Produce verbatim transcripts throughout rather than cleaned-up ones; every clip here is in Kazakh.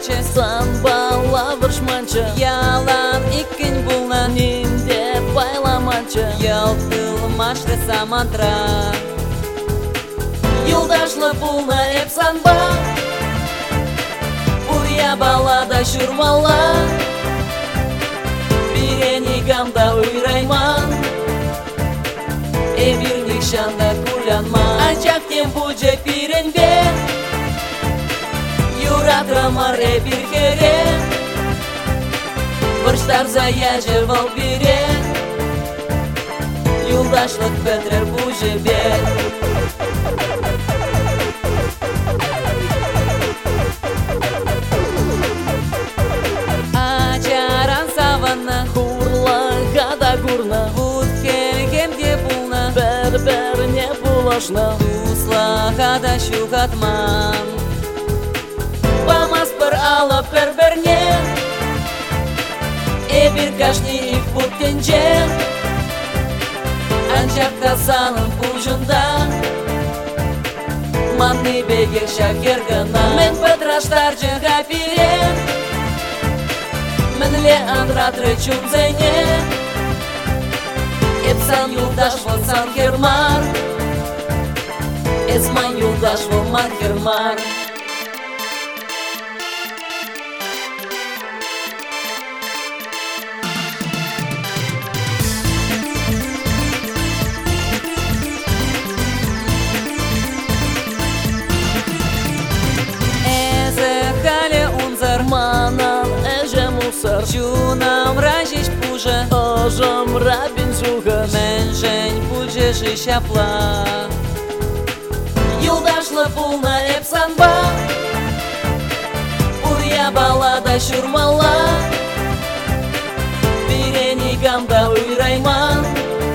манча, Санбала выршманча, ялан иккін бұлна, Нинде байламанча, ялтылмашты самантра. Юлдашлы бұлна эп санба, Уя балада шурмала, Пиренигамда уйрайман, Эбирник шанда кулянман. Анчак тем буде пиренбе, Юратрамар эбир кере, Вырштар заяжы вал бире, Юлдашлык бедрер буде бер. Ачаран саванна, Хурлага гурна, Будкелгем де бұлна, Бер-бер не булашна, Туслаға да шуғатман. Бамас бір алып бір-бірне, Эбир кашни ик буттенче, Анчакта санын пужында, Манны бегер шакергана. Мен петраштар жыға пирен, Мінле андратры чумзене, Эпсан юлдаш волсан кермар, Эсман юлдаш волман кермар. Манан эже мусор, Чунам ражиш пужа, Ожам рабин жуга, Мен жень пуже жишапла. Юлдашлы пулна эп санба, Уя балада шурмала, Пиренигамда уйрайман,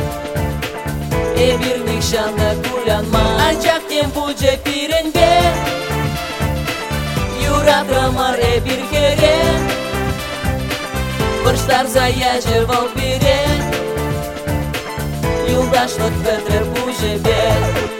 Эбирник шанда кулянман. Анчак тем пуже пиренбе, Юратрамар эбир кере, Вырштар заяжы вал бире, Юлдашлык бедрер буде бер.